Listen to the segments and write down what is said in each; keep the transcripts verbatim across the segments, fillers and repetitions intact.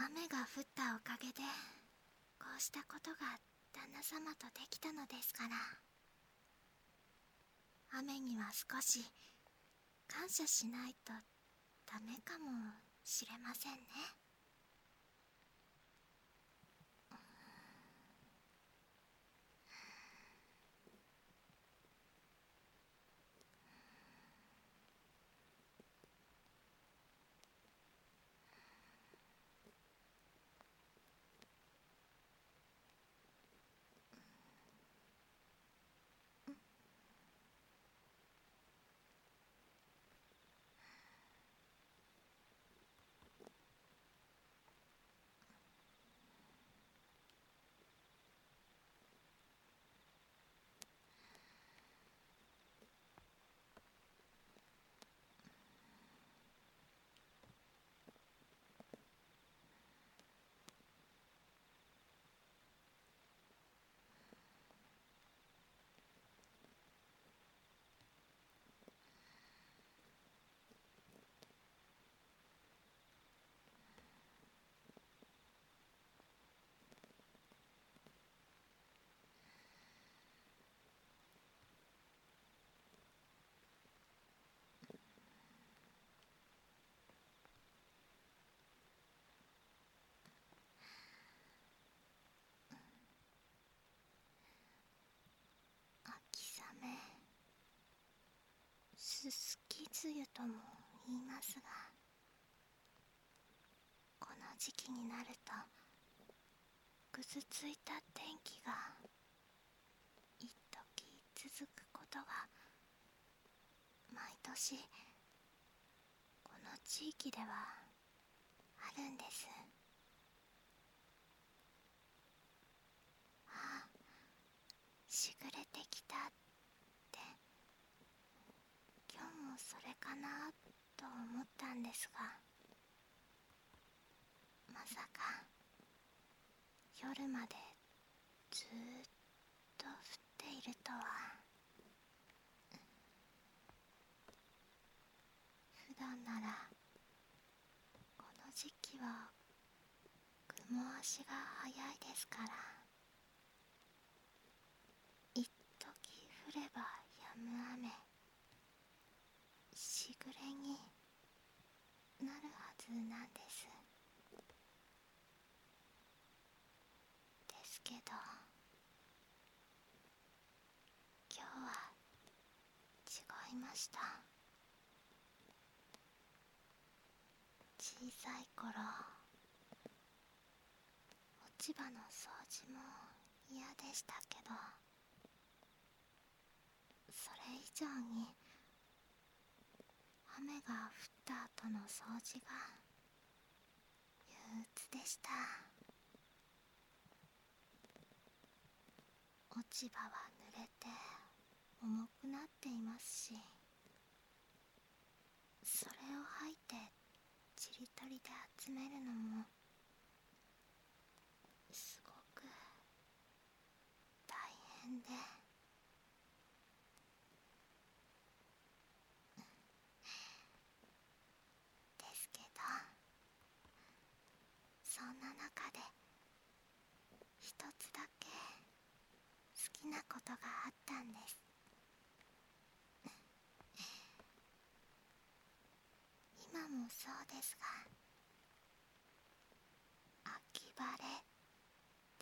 雨が降ったおかげでこうしたことが旦那様とできたのですから、雨には少し感謝しないとダメかもしれませんね。秋雨、すすき梅雨とも言いますが、この時期になるとぐずついた天気が一時続くことが毎年この地域ではあるんです。ああ、しぐれてきたって今日もそれかなと思ったんですが、まさか夜までずーっと降っているとは。普段ならこの時期は雲足が早いですから、一時降れば止む雨、しぐれになるはずなんです。ですけど今日は違いました。小さい頃、落ち葉の掃除も嫌でしたけど、それ以上に雨が降った後の掃除が憂鬱でした。落ち葉は濡れて重くなっていますし、それを吐いてちりとりで集めるのもすごく大変で、ですけど、そんな中で一つだけ好きなことがあったんです。今もそうですが、秋晴れです。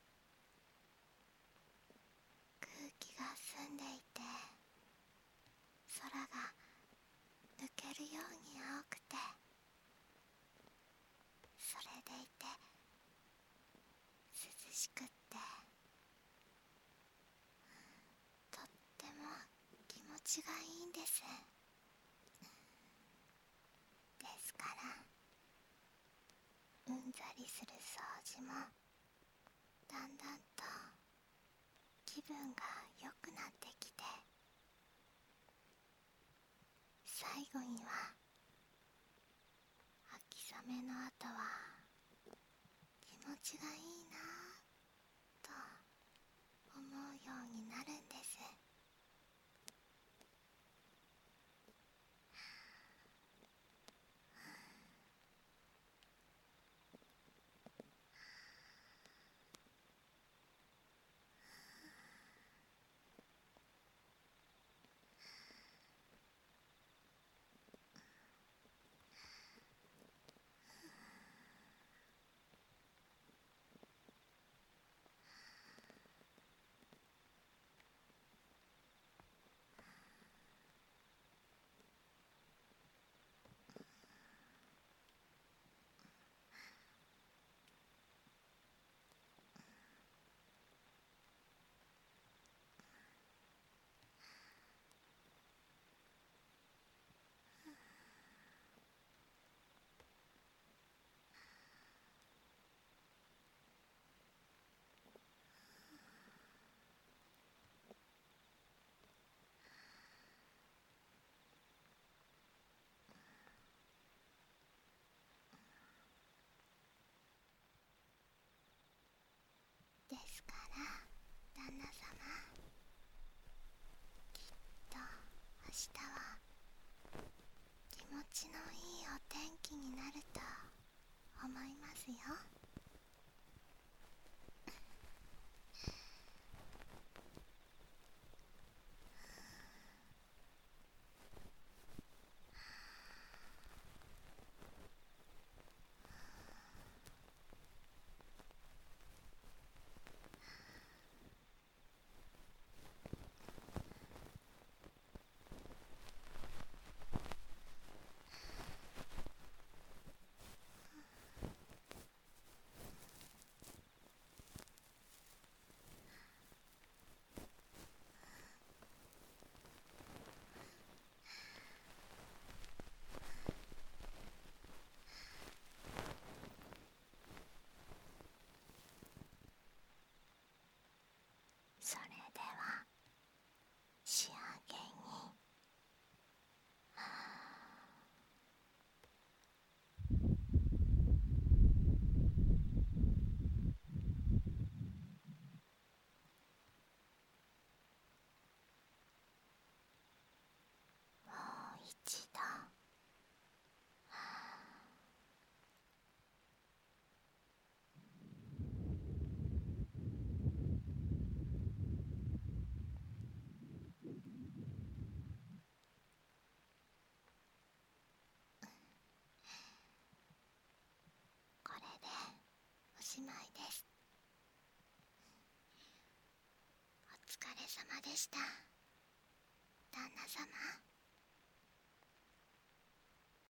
空気が澄んでいて、空が抜けるように青くて、それでいて涼しくって、とっても気持ちがいいんです。ですから、うんざりする掃除もだんだんと気分が良くなってきて、最後には秋雨の後は気持ちがいいなぁと思うようになるんです。 いいお天気になると思いますよ。それでは仕上げにもう一度これでおしまいです。お疲れ様でした、旦那様。